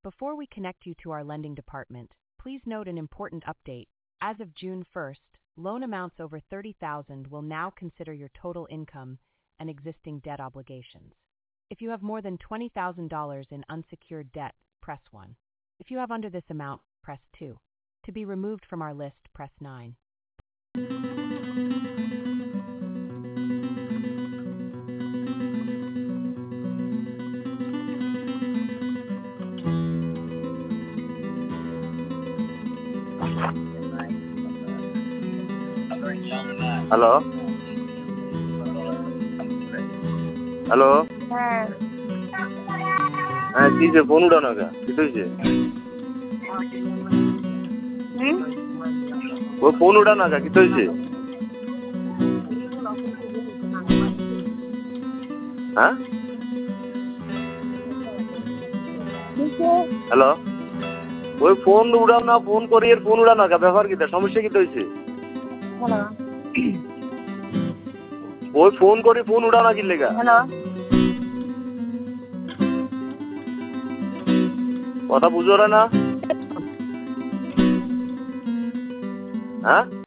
Before we connect you to our lending department, please note an important update. As of June 1st, loan amounts over $30,000 will now consider your total income and existing debt obligations. If you have more than $20,000 in unsecured debt, press 1. If you have under this amount, press 2. To be removed from our list, press 9. Hello hello হ্যাঁ হ্যাঁ কি যে phone উঠানো কা কি হয়েছে ও phone উঠানো কা কি হয়েছে হ্যাঁ হ্যালো ওই ফোন উড়াও না ফোন করি এর ফোন উড়ানো কা ব্যাপার কি সমস্যা কি হয়েছে হ্যালো ওই ফোন করি ফোন উড়াও না কি লেগা হ্যালো কথা বুঝো না হ্যাঁ